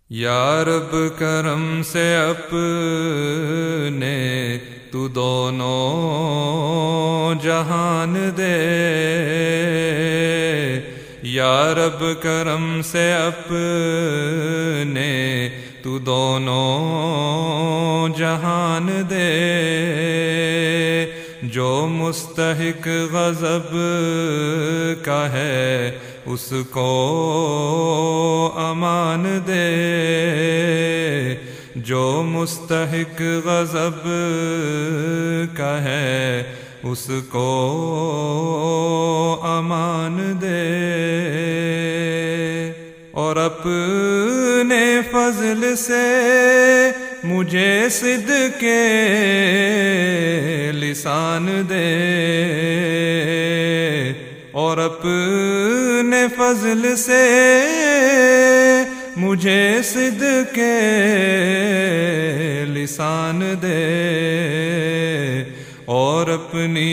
یا رب کرم سے اپنے تو دونوں جہان دے، یا رب کرم سے اپنے تو دونوں جہان دے، جو مستحق غضب کا ہے اس کو امان دے، جو مستحق غضب کا ہے اس کو امان دے، اور اپنے فضل سے مجھے صدق کے لسان دے، اور اپنے فضل سے مجھے صدق کے لسان دے، اور اپنی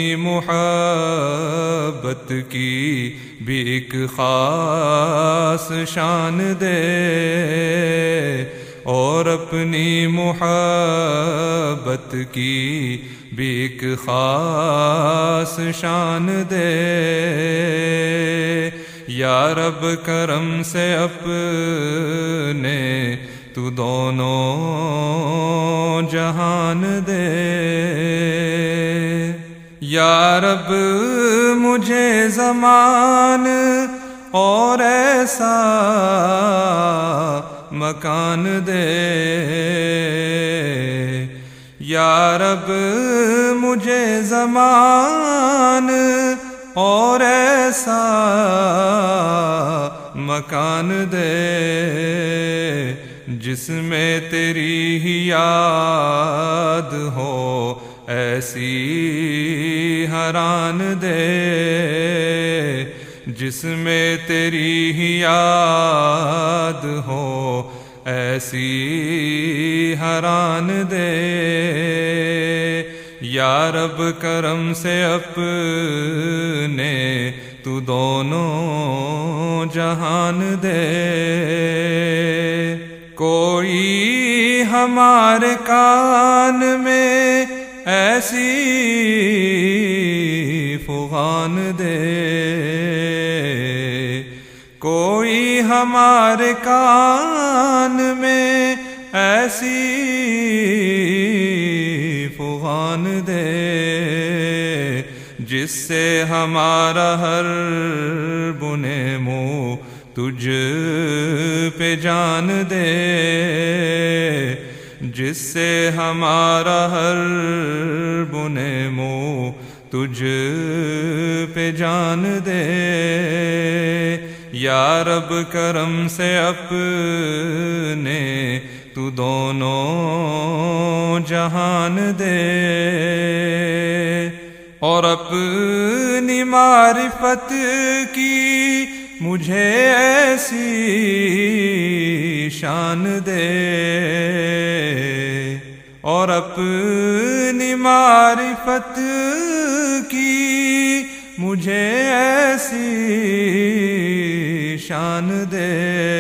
محبت کی بھی ایک خاص شان دے، اور اپنی محبت کی بھی ایک خاص شان دے، یا رب کرم سے اپنے تو دونوں جہان دے، یا رب مجھے زمان اور ایسا مکان دے، یا رب مجھے زمان اور ایسا مکان دے، جس میں تیری ہی یاد ہو ایسی حران دے، جس میں تیری ہی یاد ہو ایسی حران دے، یا رب کرم سے اپنے تو دونوں جہان دے، کوئی ہمارے کان میں ایسی فغان دے، کوئی ہمارے کان میں ایسی فغان دے، جس سے ہمارا ہر بنے منہ تجھ پہ جان دے، جس سے ہمارا ہر بنے منہ تجھ پہ جان دے، یا رب کرم سے اپنے تو دونوں جہان دے، اور اپنی معرفت کی مجھے ایسی شان دے، اور اپنی معرفت کی مجھے ایسی شان دے،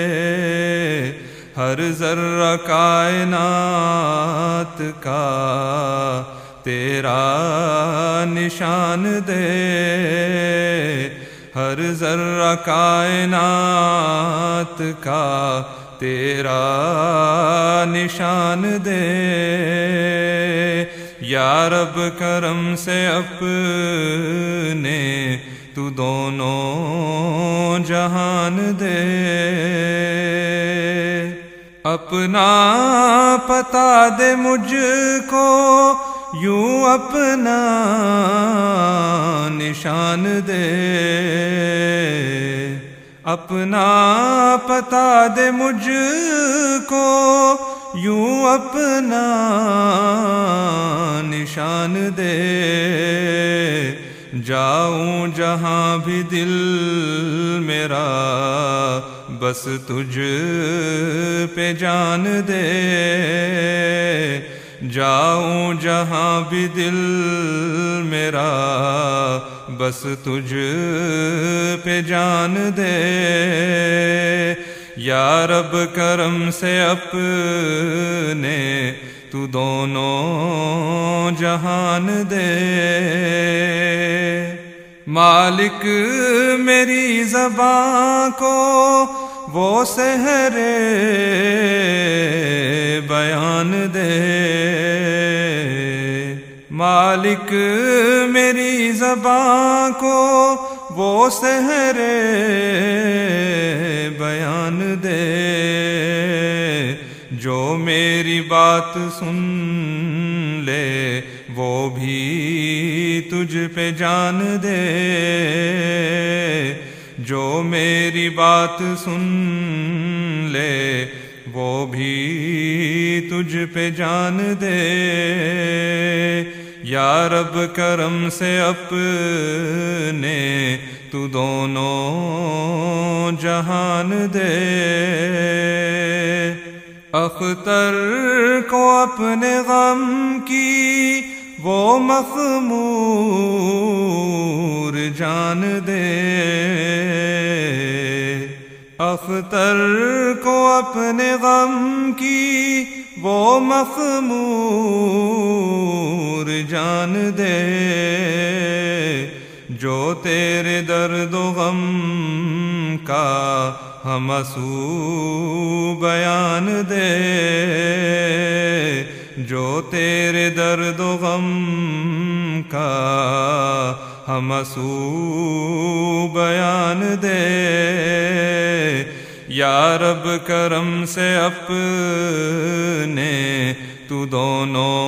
ہر ذرہ کائنات کا تیرا نشان دے، ہر ذرہ کائنات کا تیرا نشان دے، یا رب کرم سے اپنے تو دونوں جہان دے، اپنا پتا دے مجھ کو یوں اپنا نشان دے، اپنا پتا دے مجھ کو یوں اپنا نشان دے، جاؤں جہاں بھی دل میرا بس تجھ پہ جان دے، جاؤں جہاں بھی دل میرا بس تجھ پہ جان دے، یا رب کرم سے اپنے تو دونوں جہان دے، مالک میری زبان کو وہ سحر بیان دے، مالک میری زبان کو وہ سحر بیان دے، جو میری بات سن لے وہ بھی تجھ پہ جان دے، جو میری بات سن لے وہ بھی تجھ پہ جان دے، یا رب کرم سے اپنے تو دونوں جہان دے، اختر کو اپنے غم کی وہ مخمور جان دے، اختر کو اپنے غم کی وہ مخمور جان دے، جو تیرے درد و غم کا ہمسو بیان دے، جو تیرے درد و غم کا ہمسو بیان دے، یا رب کرم سے اپنے تو دونوں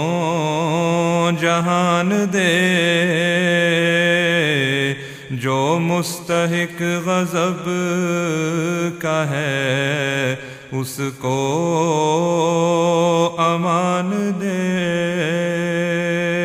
جہان دے، جو مستحق غضب کا ہے اس کو امان دے۔